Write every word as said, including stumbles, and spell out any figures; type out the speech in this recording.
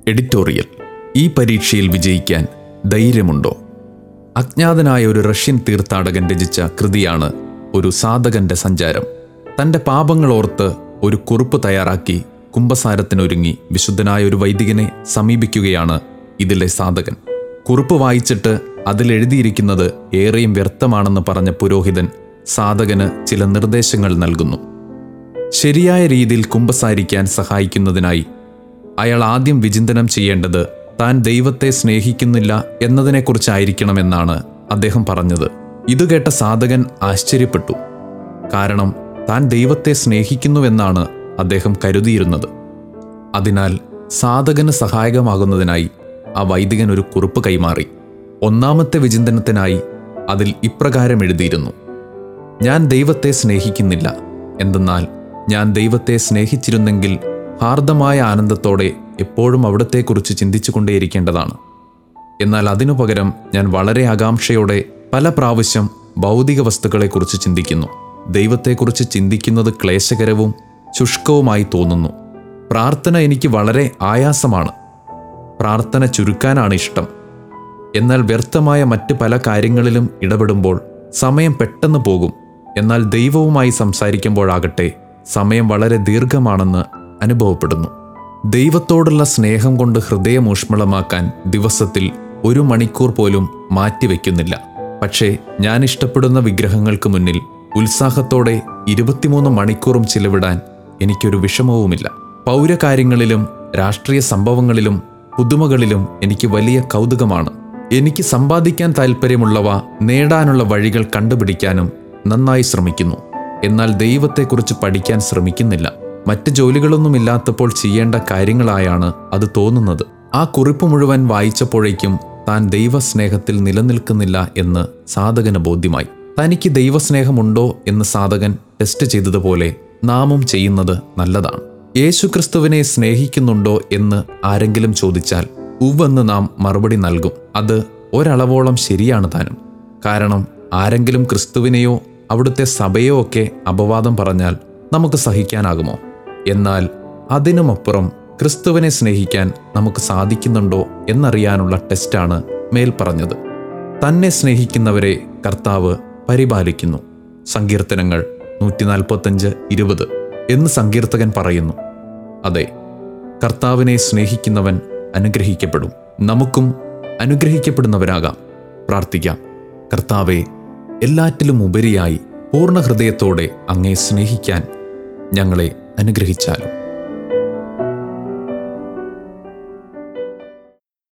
Editorial. ഈ പരീക്ഷയിൽ വിജയിക്കാൻ ധൈര്യമുണ്ടോ? അജ്ഞാതനായ ഒരു റഷ്യൻ തീർത്ഥാടകൻ രചിച്ച കൃതിയാണ് ഒരു സാധകന്റെ സഞ്ചാരം. തൻ്റെ പാപങ്ങളോർത്ത് ഒരു കുറിപ്പ് തയ്യാറാക്കി കുമ്പസാരത്തിനൊരുങ്ങി വിശുദ്ധനായ ഒരു വൈദികനെ സമീപിക്കുകയാണ് ഇതിലെ സാധകൻ. കുറിപ്പ് വായിച്ചിട്ട് അതിലെഴുതിയിരിക്കുന്നത് ഏറെയും വ്യർത്ഥമാണെന്ന് പറഞ്ഞ പുരോഹിതൻ സാധകന് ചില നിർദ്ദേശങ്ങൾ നൽകുന്നു. ശരിയായ രീതിയിൽ കുമ്പസാരിക്കാൻ സഹായിക്കുന്നതിനായി അയാൾ ആദ്യം വിചിന്തനം ചെയ്യേണ്ടത് താൻ ദൈവത്തെ സ്നേഹിക്കുന്നില്ല എന്നതിനെക്കുറിച്ചായിരിക്കണമെന്നാണ് അദ്ദേഹം പറഞ്ഞത്. ഇത് കേട്ട സാധകൻ ആശ്ചര്യപ്പെട്ടു. കാരണം താൻ ദൈവത്തെ സ്നേഹിക്കുന്നുവെന്നാണ് അദ്ദേഹം കരുതിയിരുന്നത്. അതിനാൽ സാധകന് സഹായകമാകുന്നതിനായി ആ വൈദികൻ ഒരു കുറിപ്പ് കൈമാറി. ഒന്നാമത്തെ വിചിന്തനത്തിനായി അതിൽ ഇപ്രകാരം എഴുതിയിരുന്നു: ഞാൻ ദൈവത്തെ സ്നേഹിക്കുന്നില്ല. എന്തെന്നാൽ ഞാൻ ദൈവത്തെ സ്നേഹിച്ചിരുന്നെങ്കിൽ ഹാർദമായ ആനന്ദത്തോടെ എപ്പോഴും അവിടത്തെക്കുറിച്ച് ചിന്തിച്ചു കൊണ്ടേയിരിക്കേണ്ടതാണ്. എന്നാൽ അതിനു പകരം ഞാൻ വളരെ ആകാംക്ഷയോടെ പല പ്രാവശ്യം ഭൗതിക വസ്തുക്കളെക്കുറിച്ച് ചിന്തിക്കുന്നു. ദൈവത്തെക്കുറിച്ച് ചിന്തിക്കുന്നത് ക്ലേശകരവും ശുഷ്കവുമായി തോന്നുന്നു. പ്രാർത്ഥന എനിക്ക് വളരെ ആയാസമാണ്. പ്രാർത്ഥന ചുരുക്കാനാണ് ഇഷ്ടം. എന്നാൽ വ്യർത്ഥമായ മറ്റ് പല കാര്യങ്ങളിലും ഇടപെടുമ്പോൾ സമയം പെട്ടെന്ന് പോകും. എന്നാൽ ദൈവവുമായി സംസാരിക്കുമ്പോഴാകട്ടെ സമയം വളരെ ദീർഘമാണെന്ന് അനുഭവപ്പെടുന്നു. ദൈവത്തോടുള്ള സ്നേഹം കൊണ്ട് ഹൃദയം ഊഷ്മളമാക്കാൻ ദിവസത്തിൽ ഒരു മണിക്കൂർ പോലും മാറ്റിവെക്കുന്നില്ല. പക്ഷേ ഞാൻ ഇഷ്ടപ്പെടുന്ന വിഗ്രഹങ്ങൾക്ക് മുന്നിൽ ഉത്സാഹത്തോടെ ഇരുപത്തിമൂന്ന് മണിക്കൂറും ചിലവിടാൻ എനിക്കൊരു വിഷമവുമില്ല. പൗരകാര്യങ്ങളിലും രാഷ്ട്രീയ സംഭവങ്ങളിലും പുതുമകളിലും എനിക്ക് വലിയ കൗതുകമാണ്. എനിക്ക് സമ്പാദിക്കാൻ താൽപ്പര്യമുള്ളവ നേടാനുള്ള വഴികൾ കണ്ടുപിടിക്കാനും നന്നായി ശ്രമിക്കുന്നു. എന്നാൽ ദൈവത്തെക്കുറിച്ച് പഠിക്കാൻ ശ്രമിക്കുന്നില്ല. മറ്റ് ജോലികളൊന്നുമില്ലാത്തപ്പോൾ ചെയ്യേണ്ട കാര്യങ്ങളായാണ് അത് തോന്നുന്നത്. ആ കുറിപ്പ് മുഴുവൻ വായിച്ചപ്പോഴേക്കും താൻ ദൈവസ്നേഹത്തിൽ നിലനിൽക്കുന്നില്ല എന്ന് സാധകന് ബോധ്യമായി. തനിക്ക് ദൈവസ്നേഹമുണ്ടോ എന്ന് സാധകൻ ടെസ്റ്റ് ചെയ്തതുപോലെ നാമും ചെയ്യുന്നത് നല്ലതാണ്. യേശുക്രിസ്തുവിനെ സ്നേഹിക്കുന്നുണ്ടോ എന്ന് ആരെങ്കിലും ചോദിച്ചാൽ ഉവ്വെന്ന് നാം മറുപടി നൽകും. അത് ഒരളവോളം ശരിയാണ് താനും. കാരണം ആരെങ്കിലും ക്രിസ്തുവിനെയോ അവിടുത്തെ സഭയോ ഒക്കെ അപവാദം പറഞ്ഞാൽ നമുക്ക് സഹിക്കാനാകുമോ? എന്നാൽ അതിനുമപ്പുറം ക്രിസ്തുവിനെ സ്നേഹിക്കാൻ നമുക്ക് സാധിക്കുന്നുണ്ടോ എന്നറിയാനുള്ള ടെസ്റ്റാണ് മേൽ പറഞ്ഞത്. തന്നെ സ്നേഹിക്കുന്നവരെ കർത്താവ് പരിപാലിക്കുന്നു. സങ്കീർത്തനങ്ങൾ നൂറ്റി നാൽപ്പത്തഞ്ച് ഇരുപത് എന്ന് സങ്കീർത്തകൻ പറയുന്നു. അതെ, കർത്താവിനെ സ്നേഹിക്കുന്നവൻ അനുഗ്രഹിക്കപ്പെടും. നമുക്കും അനുഗ്രഹിക്കപ്പെടുന്നവരാകാം. പ്രാർത്ഥിക്കാം. കർത്താവെ, എല്ലാറ്റിലും ഉപരിയായി പൂർണ്ണ ഹൃദയത്തോടെ അങ്ങേ സ്നേഹിക്കാൻ ഞങ്ങളെ അനുഗ്രഹിച്ചാലും.